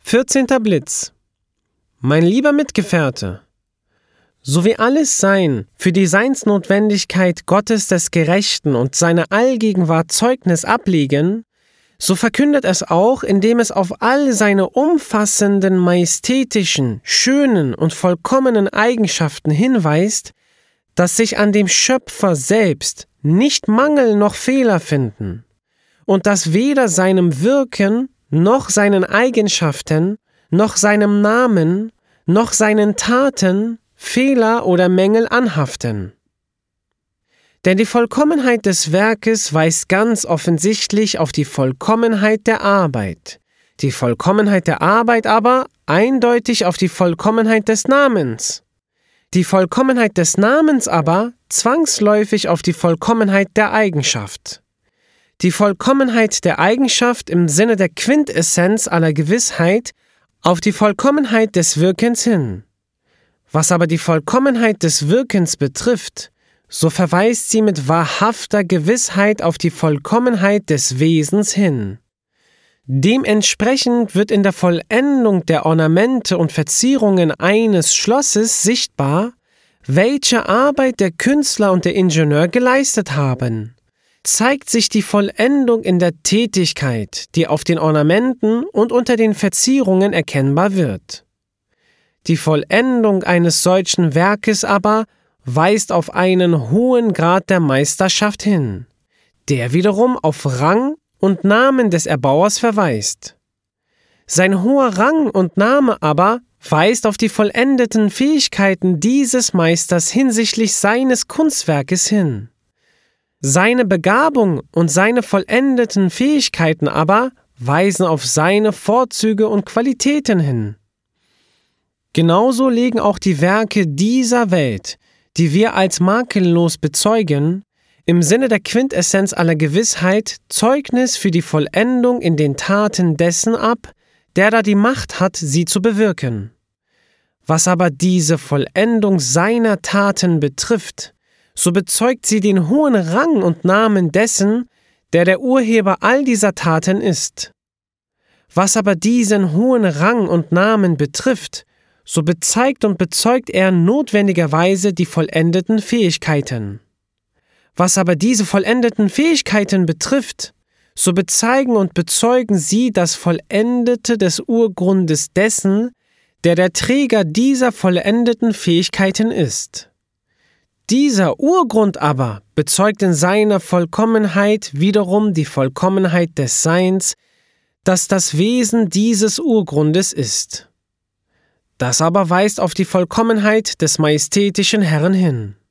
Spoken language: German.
14. Blitz. Mein lieber Mitgefährte, so wie alles Sein für die Seinsnotwendigkeit Gottes des Gerechten und seine Allgegenwart Zeugnis ablegen, so verkündet es auch, indem es auf all seine umfassenden, majestätischen, schönen und vollkommenen Eigenschaften hinweist, dass sich an dem Schöpfer selbst nicht Mangel noch Fehler finden und dass weder seinem Wirken noch seinen Eigenschaften, noch seinem Namen, noch seinen Taten Fehler oder Mängel anhaften. Denn die Vollkommenheit des Werkes weist ganz offensichtlich auf die Vollkommenheit der Arbeit, die Vollkommenheit der Arbeit aber eindeutig auf die Vollkommenheit des Namens, die Vollkommenheit des Namens aber zwangsläufig auf die Vollkommenheit der Eigenschaft. Die Vollkommenheit der Eigenschaft im Sinne der Quintessenz aller Gewissheit auf die Vollkommenheit des Wirkens hin. Was aber die Vollkommenheit des Wirkens betrifft, so verweist sie mit wahrhafter Gewissheit auf die Vollkommenheit des Wesens hin. Dementsprechend wird in der Vollendung der Ornamente und Verzierungen eines Schlosses sichtbar, welche Arbeit der Künstler und der Ingenieur geleistet haben. Zeigt sich die Vollendung in der Tätigkeit, die auf den Ornamenten und unter den Verzierungen erkennbar wird. Die Vollendung eines solchen Werkes aber weist auf einen hohen Grad der Meisterschaft hin, der wiederum auf Rang und Namen des Erbauers verweist. Sein hoher Rang und Name aber weist auf die vollendeten Fähigkeiten dieses Meisters hinsichtlich seines Kunstwerkes hin. Seine Begabung und seine vollendeten Fähigkeiten aber weisen auf seine Vorzüge und Qualitäten hin. Genauso legen auch die Werke dieser Welt, die wir als makellos bezeugen, im Sinne der Quintessenz aller Gewissheit Zeugnis für die Vollendung in den Taten dessen ab, der da die Macht hat, sie zu bewirken. Was aber diese Vollendung seiner Taten betrifft, so bezeugt sie den hohen Rang und Namen dessen, der Urheber all dieser Taten ist. Was aber diesen hohen Rang und Namen betrifft, so bezeigt und bezeugt er notwendigerweise die vollendeten Fähigkeiten. Was aber diese vollendeten Fähigkeiten betrifft, so bezeigen und bezeugen sie das Vollendete des Urgrundes dessen, der Träger dieser vollendeten Fähigkeiten ist. Dieser Urgrund aber bezeugt in seiner Vollkommenheit wiederum die Vollkommenheit des Seins, das das Wesen dieses Urgrundes ist. Das aber weist auf die Vollkommenheit des majestätischen Herrn hin.